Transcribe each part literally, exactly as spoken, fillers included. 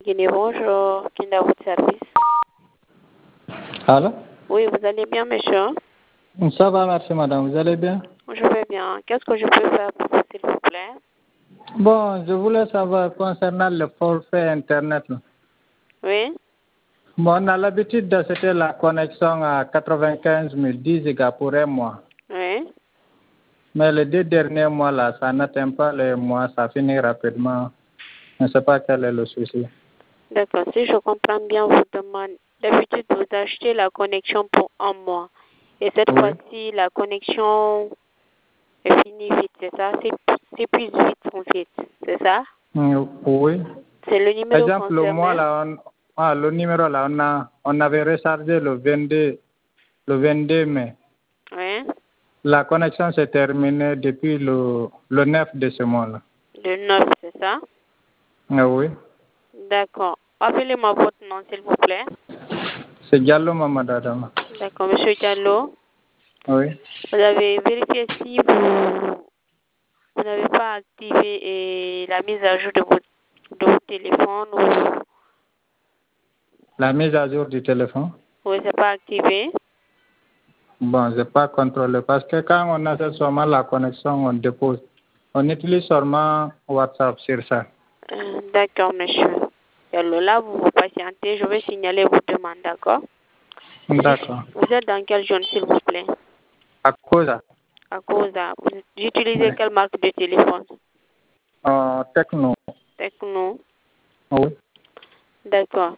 Guinée, bonjour. Qui est à votre service? Allô? Oui, vous allez bien, monsieur? Ça va, merci madame. Vous allez bien? Je vais bien. Qu'est-ce que je peux faire pour vous, s'il vous plaît? Bon, je voulais savoir concernant le forfait Internet. là. Oui? Bon, on a l'habitude d'acheter la connexion à quatre-vingt-quinze mille, dix gigas pour un mois. Oui? Mais les deux derniers mois, là, ça n'atteint pas les mois, ça finit rapidement. Je ne sais pas quel est le souci. D'accord. Si je comprends bien, vous demandez, d'habitude, vous achetez la connexion pour un mois. Et cette Oui. fois-ci, la connexion est finie vite, c'est ça? C'est c'est plus vite, en fait. C'est ça? Mm, Oui. C'est le Par numéro exemple, le mois, concerné? là, on, ah, le numéro, là, on, a, on avait rechargé le vingt-deux, le vingt-deux mai. Oui? La connexion s'est terminée depuis le, le neuf de ce mois-là. Le neuf, c'est ça? Ah oui. D'accord. Appelez-moi votre nom, s'il vous plaît. C'est Diallo Mamadou Adama. D'accord, monsieur Diallo. Oui. Vous avez vérifié si vous, vous n'avez pas activé et la mise à jour de votre, de votre téléphone ou La mise à jour du téléphone? oui, c'est pas activé. Bon, je n'ai pas contrôlé parce que quand on a seulement la connexion, on dépose. On utilise seulement WhatsApp sur ça. Euh, d'accord, monsieur. Diallo, là, vous vous patientez. Je vais signaler vos demandes, d'accord? D'accord. Vous êtes dans quelle zone, s'il vous plaît? À cause À cause de... Vous utilisez oui. quelle marque de téléphone? Euh, Techno. Techno. Oui. D'accord.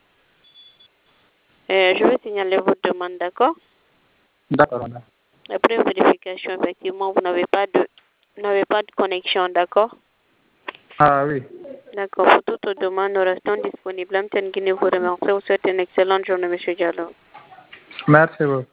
Euh, je vais signaler votre demande, d'accord? D'accord, madame. Après vérification, effectivement, vous n'avez pas de vous n'avez pas de connexion, d'accord? Ah oui. D'accord. Pour toute demande, nous restons disponibles. M T N Guinée vous remercie. Vous souhaite une excellente journée, monsieur Diallo. Merci beaucoup.